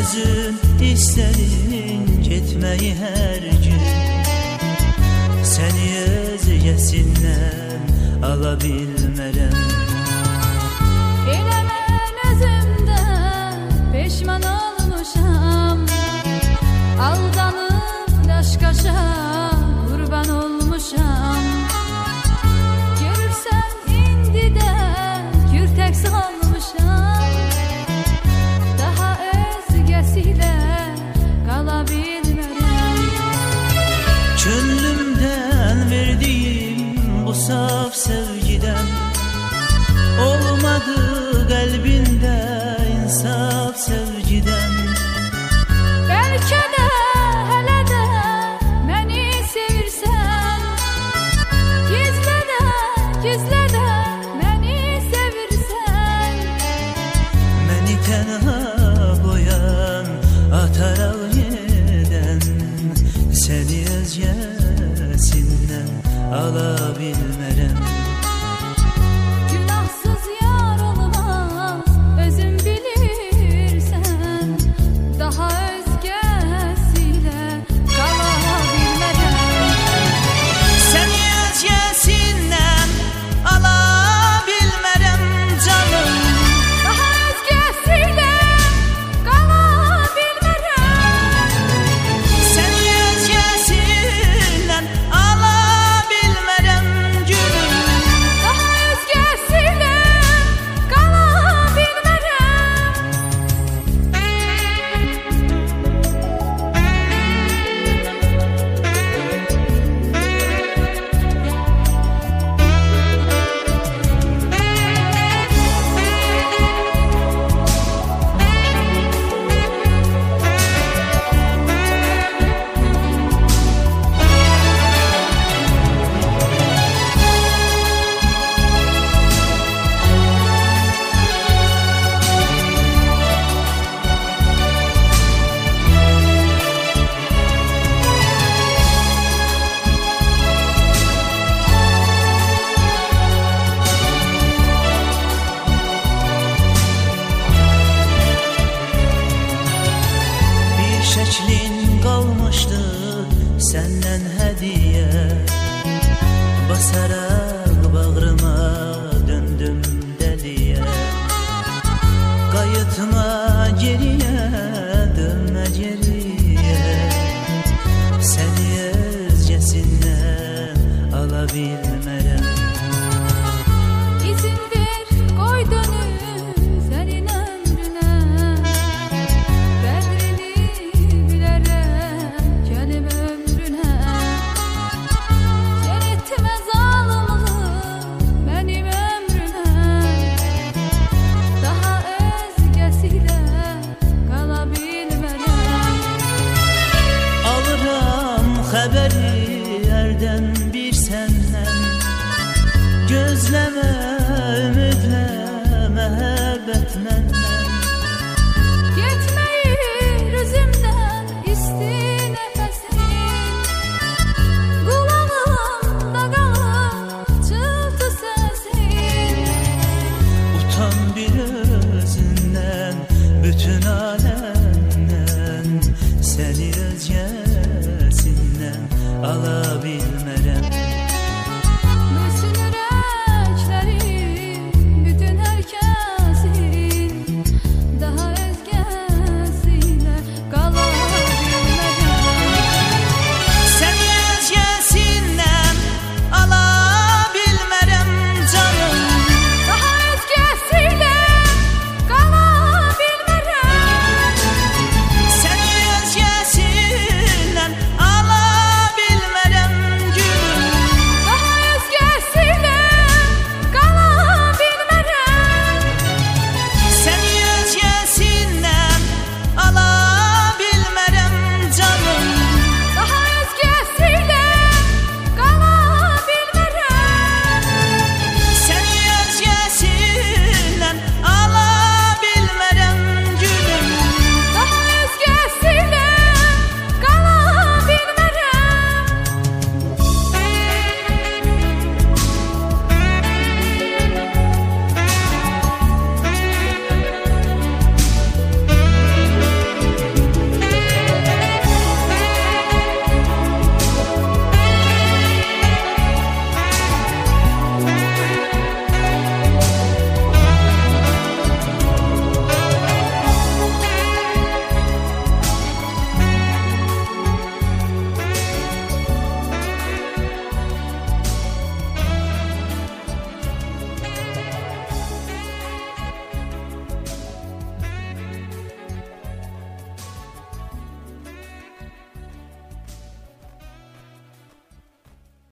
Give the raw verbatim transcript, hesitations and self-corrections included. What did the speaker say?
özün isterin getmeyi her gün. Seni özgesinden ala bilmerəm. Elə mən özümdən peşman olmuşam, aldanıb daşqaşa qurban olmuşam. Görürsən indi də kürtək salmışam, daha özgəsilə qala bilmərəm. Könlümdən verdiyim bu saf sevgiden olmadı kalbinde insaf sevgiden. Bəlkə də hələ də məni sevirsən, gizlə də, gizlə də məni sevirsən. Məni tənha qoyan, ataraq yerdən, səni özgəsindən ala bilmərəm. Günahsız yar olmaz, özün bilirsən, daha özgəsilə qala bilmərəm. Səni özgəsindən ala bilmərəm canım. Daha özgəsilə qala bilmərəm. Səni özgəsindən ala bilmərəm gülüm. Daha özgəsilə qala bilmərəm. Bir şəklin qalmışdı səndən hədiyə, basaraq bağrıma döndüm dəliyə. Qayıtma geriyə, dönmə geriyə, səni özgəsindən ala bilmərəm.